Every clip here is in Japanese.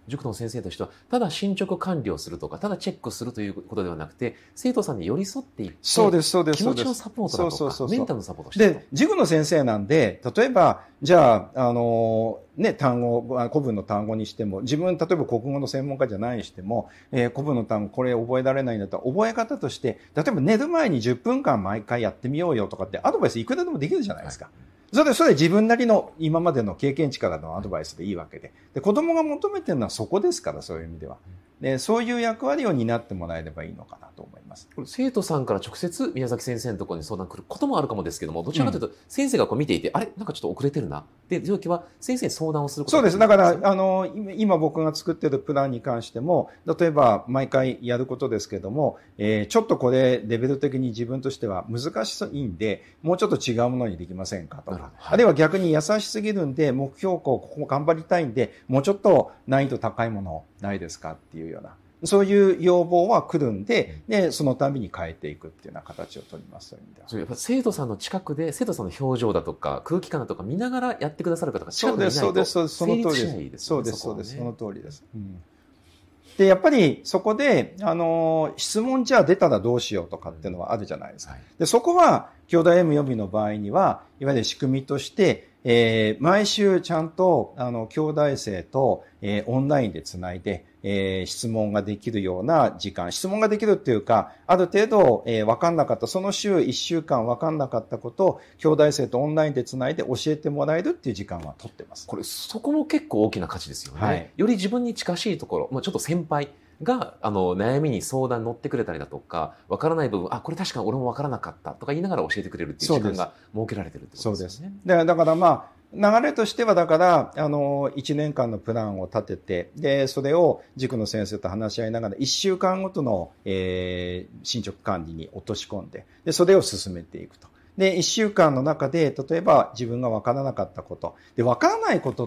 塾の先生としては、ただ進捗管理をするとか、ただチェックするということではなくて、生徒さんに寄り添っていって、 そうです、そうです。 気持ちのサポートだとか、メンタルのサポートをしていくと。 で、塾の先生なんで、例えば、じゃあ、単語、古文の単語にしても、自分、例えば国語の専門家じゃないにしても、古文の単語、これ覚えられないんだったら、覚え方として、例えば寝る前に10分間毎回やってみようよとかって、アドバイスいくらでもできるじゃないですか。はい、それ自分なりの今までの経験値からのアドバイスでいいわけで。で、子供が求めてるのはそこですから、そういう意味では。で、そういう役割を担ってもらえればいいのかなと思います。 生徒さんから直接宮崎先生のところに相談来ることもあるかもですけども、どちらかというと、先生がこう見ていて、あれなんかちょっと遅れてるな。で、という時は先生に相談をすることそうです。だから、今僕が作っているプランに関しても、例えば毎回やることですけども、ちょっとこれレベル的に自分としては難しいんで、もうちょっと違うものにできませんかとか、あるいは逆に優しすぎるんで、目標ここ頑張りたいんで、もうちょっと難易度高いものないですかっていうような。そういう要望は来るんで、で、そのたびに変えていくっていうような形を取ります。そういう意味では。 やっぱ生徒さんの近くで、生徒さんの表情だとか、空気感だとか見ながらやってくださる方が近くにいないと成立しないですよね。 そうです。その通りです。で、やっぱりそこで、質問じゃあ出たらどうしようとかっていうのはあるじゃないですか。で、そこは、兄弟 M 予備の場合には、いわゆる仕組みとして、毎週ちゃんと、兄弟生と、オンラインでつないで、質問ができるような時間、質問ができるっていうか、ある程度、分かんなかった、その週1週間分かんなかったことを、兄弟生とオンラインでつないで教えてもらえるっていう時間は取ってます。 そこも結構大きな価値ですよね。はい、より自分に近しいところ、ちょっと先輩が、悩みに相談に乗ってくれたりだとか、分からない部分、これ確かに俺も分からなかったとか言いながら教えてくれるっていう時間が設けられてるってことですね。 だから流れとしては、だから、1年間のプランを立てて、で、それを塾の先生と話し合いながら、1週間ごとの、進捗管理に落とし込んで、で、それを進めていくと。で、1週間の中で、例えば自分が分からなかったこと。で、分からないことって、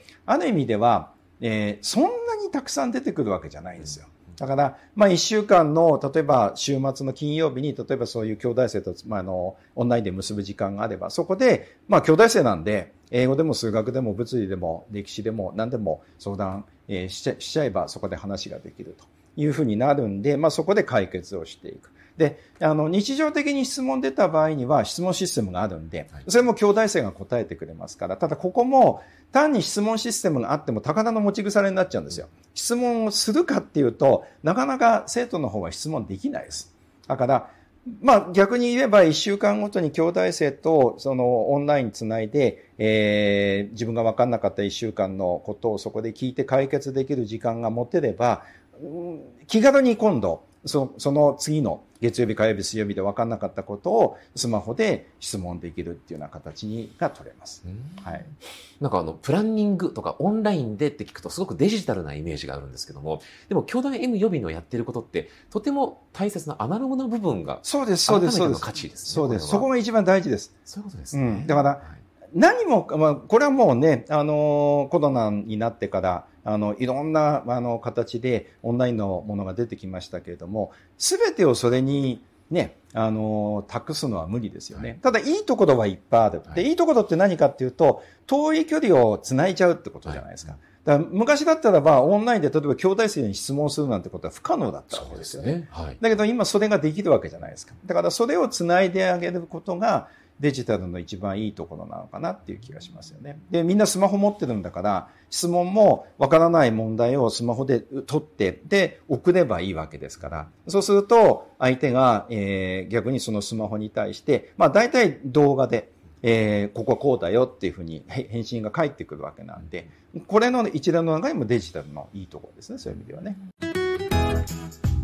ある意味では、そんなにたくさん出てくるわけじゃないんですよ。だから、1週間の、例えば週末の金曜日に、例えばそういう兄弟生と、オンラインで結ぶ時間があれば、そこで、兄弟生なんで、英語でも数学でも物理でも歴史でも何でも相談しちゃえば、そこで話ができるというふうになるんで、そこで解決をしていく。で、日常的に質問出た場合には質問システムがあるんで、それも兄弟生が答えてくれますから、ただここも単に質問システムがあっても高田の持ち腐れになっちゃうんですよ。質問をするかっていうと、なかなか生徒の方は質問できないです。だから、逆に言えば1週間ごとに兄弟生とそのオンラインつないで、自分が分かんなかった1週間のことをそこで聞いて解決できる時間が持てれば、気軽に今度、その次の月曜日、火曜日、水曜日で分かんなかったことをスマホで質問できるっていうような形が取れます。はい。 なんかプランニングとかオンラインでって聞くとすごくデジタルなイメージがあるんですけども、でも兄弟 M 予備のやってることってとても大切なアナログな部分が改めての価値ですね。そうです。そこが一番大事です。 そういうことですね。 だから、何も、これはもうね、コロナになってから、いろんな、形でオンラインのものが出てきましたけれども、すべてをそれにね、託すのは無理ですよね。はい、ただ、いいところはいっぱいある。で、いいところって何かっていうと、遠い距離を繋いじゃうってことじゃないですか。だから昔だったらば、オンラインで例えば兄弟生に質問するなんてことは不可能だったわけですよね。はい、だけど今それができるわけじゃないですか。だからそれを繋いであげることが、デジタルの一番いいところなのかなっていう気がしますよね。で、みんなスマホ持ってるんだから、質問もわからない問題をスマホで取って、で、送ればいいわけですから。そうすると、相手が、逆にそのスマホに対して、大体動画で、ここはこうだよっていうふうに返信が返ってくるわけなんで、これの一連の流れもデジタルのいいところですね、そういう意味ではね。